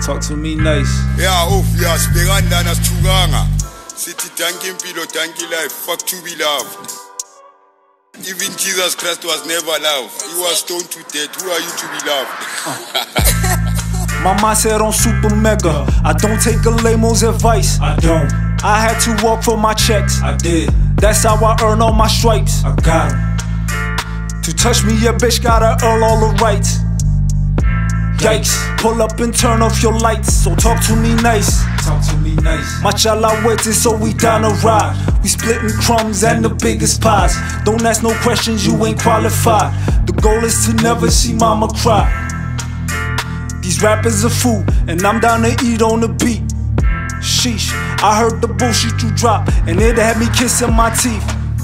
Talk to me nice. Yeah, yeah, Speranda na Stuganga. City tanking pillow, tanky life, fuck to be loved. Even Jesus Christ was never loved. He was stoned to death. Who are you to be loved? My mindset on super mega. I don't take a lamo's advice. I don't. I had to walk for my checks. I did. That's how I earn all my stripes. I got 'em. To touch me, a bitch gotta earn all the rights. Yikes, pull up and turn off your lights. So talk to me nice. Talk to me nice. Machala waiting, so we down the ride. We splitting crumbs and the biggest pies. Don't ask no questions, you ain't qualified. The goal is to never see mama cry. These rappers are food, and I'm down to eat on the beat. Sheesh, I heard the bullshit you drop, and it had me kissing my teeth.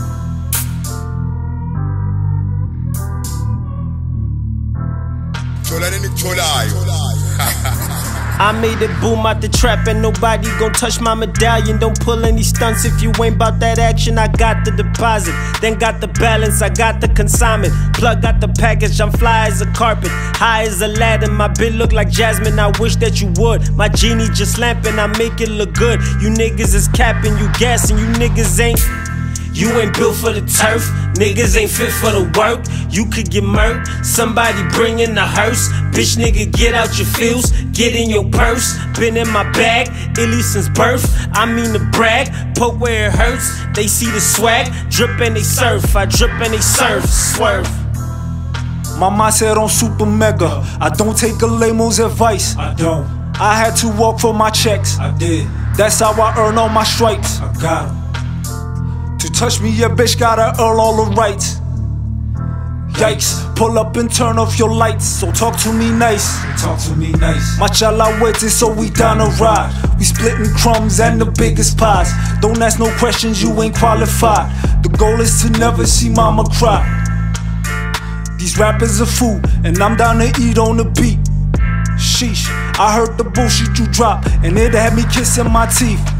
I made it boom out the trap and nobody gon' touch my medallion. Don't pull any stunts if you ain't bout that action. I got the deposit, then got the balance, I got the consignment. Plug got the package, I'm fly as a carpet, high as Aladdin. My bit look like Jasmine, I wish that you would. My genie just lamping, I make it look good. You niggas is capping, you gassing, you niggas ain't. You ain't built for the turf, niggas ain't fit for the work. You could get murked, somebody bring in the hearse. Bitch nigga, get out your feels, get in your purse. Been in my bag, illy since birth. I mean to brag, poke where it hurts. They see the swag, drip and they surf. I drip and they surf, swerve. My mindset on super mega. I don't take a lamo's advice. I don't. I had to walk for my checks. I did. That's how I earn all my stripes. I got 'em. To touch me, a bitch gotta earn all the rights. Yikes, pull up and turn off your lights. So talk to me nice. Talk to me nice. Machala waiting, so we down the ride. We splitting crumbs and the biggest pies. Don't ask no questions, you ain't qualified. The goal is to never see mama cry. These rappers are food, and I'm down to eat on the beat. Sheesh, I heard the bullshit you drop, and it had me kissing my teeth.